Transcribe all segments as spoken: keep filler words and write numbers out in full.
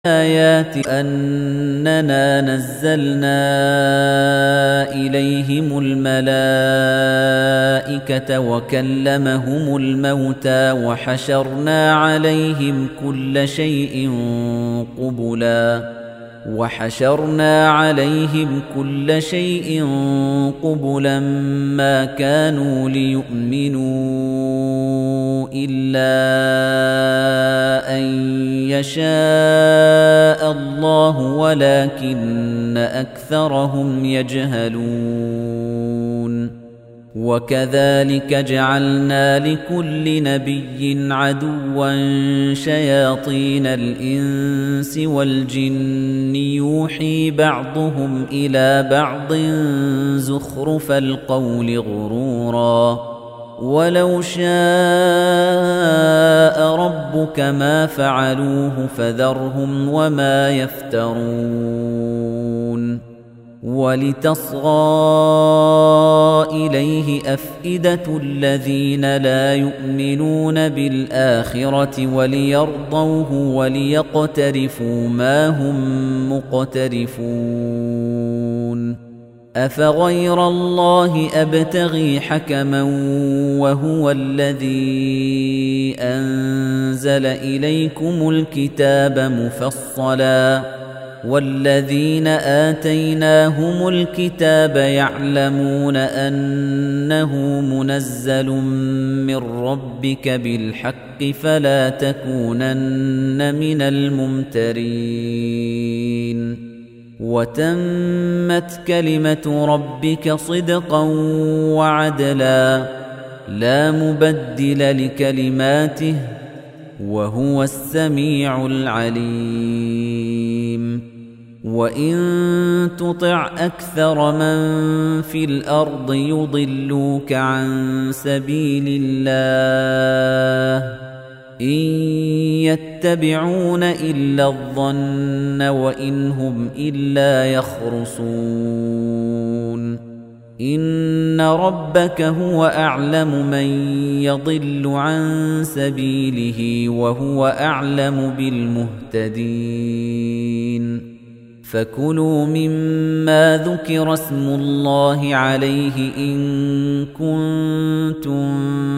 الآيات أننا نزلنا إليهم الملائكة وكلمهم الموتى وحشرنا عليهم كل شيء قبلا وحشرنا عليهم كل شيء قبلا ما كانوا ليؤمنوا إلا أن يشاء الله ولكن أكثرهم يجهلون وكذلك جعلنا لكل نبي عدوا شياطين الإنس والجن يوحي بعضهم إلى بعض زخرف القول غرورا ولو شاء ربك ما فعلوه فذرهم وما يفترون ولتصغى إليه أفئدة الذين لا يؤمنون بالآخرة وليرضوه وليقترفوا ما هم مقترفون أفغير الله أبتغي حكما وهو الذي أنزل إليكم الكتاب مفصلا والذين آتيناهم الكتاب يعلمون أنه منزل من ربك بالحق فلا تكونن من الممترين وتمت كلمة ربك صدقا وعدلا لا مبدل لكلماته وهو السميع العليم وإن تطع أكثر من في الأرض يضلوك عن سبيل الله إن يتبعون إلا الظن وإن هم إلا يخرصون إن ربك هو أعلم من يضل عن سبيله وهو أعلم بالمهتدين فكلوا مما ذكر اسم الله عليه إن كنتم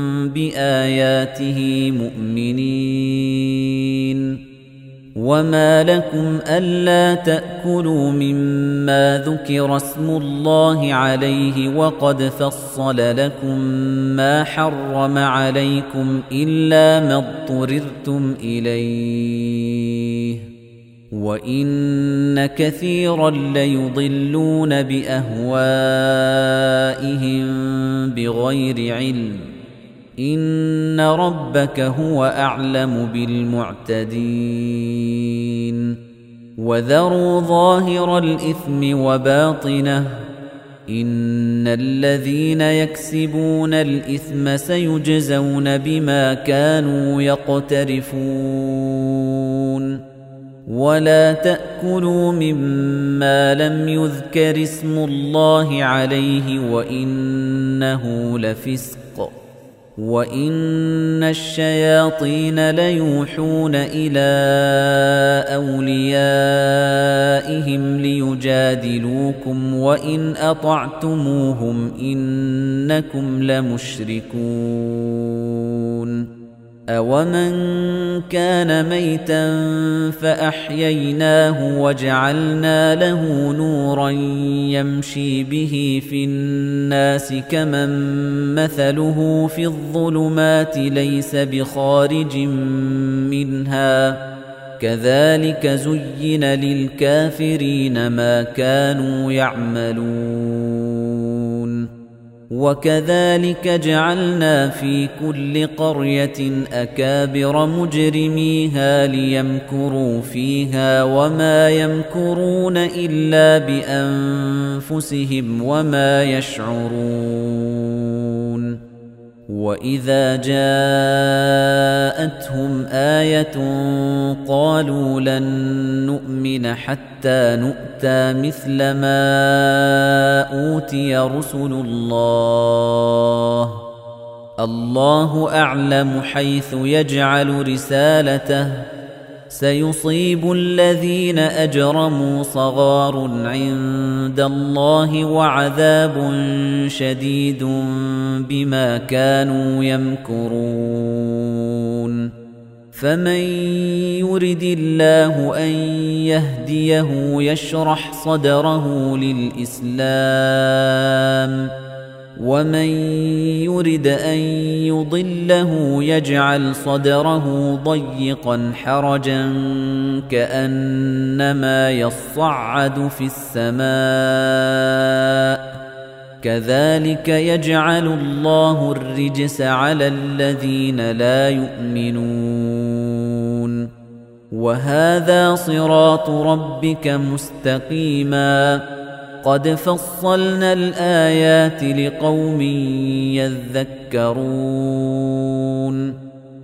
بآياته مؤمنين وما لكم ألا تأكلوا مما ذكر اسم الله عليه وقد فصل لكم ما حرم عليكم إلا ما اضطررتم إليه وَإِنَّ كَثِيرًا لَيُضِلُّونَ بِأَهْوَائِهِم بِغَيْرِ عِلْمٍ إِنَّ رَبَّكَ هُوَ أَعْلَمُ بِالْمُعْتَدِينَ وَذَرُوا ظَاهِرَ الْإِثْمِ وَبَاطِنَهُ إِنَّ الَّذِينَ يَكْسِبُونَ الْإِثْمَ سَيُجْزَوْنَ بِمَا كَانُوا يَقْتَرِفُونَ ولا تأكلوا مما لم يذكر اسم الله عليه وإنه لفسق وإن الشياطين ليوحون إلى أوليائهم ليجادلوكم وإن أطعتموهم إنكم لمشركون أَوَمَنْ كَانَ مَيْتًا فَأَحْيَيْنَاهُ وَجَعَلْنَا لَهُ نُورًا يَمْشِي بِهِ فِي النَّاسِ كَمَنْ مَثَلُهُ فِي الظُّلُمَاتِ لَيْسَ بِخَارِجٍ مِنْهَا كَذَلِكَ زُيِّنَ لِلْكَافِرِينَ مَا كَانُوا يَعْمَلُونَ وَكَذَلِكَ جَعَلْنَا فِي كُلِّ قَرْيَةٍ أَكَابِرَ مُجْرِمِيهَا لِيَمْكُرُوا فِيهَا وَمَا يَمْكُرُونَ إِلَّا بِأَنفُسِهِمْ وَمَا يَشْعُرُونَ وَإِذَا جَاءَتْهُمْ آيَةٌ قَالُوا لَن نُّؤْمِنَ حَتَّى نُؤْتَىٰ مِثْلَ مَا أُوتِيَ رُسُلُ اللَّهِ اللَّهُ أَعْلَمُ حَيْثُ يَجْعَلُ رِسَالَتَهُ سيصيب الذين أجرموا صغار عند الله وعذاب شديد بما كانوا يمكرون فمن يرد الله أن يهديه يشرح صدره للإسلام ومن يرد أن يضله يجعل صدره ضيقا حرجا كأنما يصعد في السماء كذلك يجعل الله الرجس على الذين لا يؤمنون وهذا صراط ربك مستقيما قد فصلنا الآيات لقوم يذكرون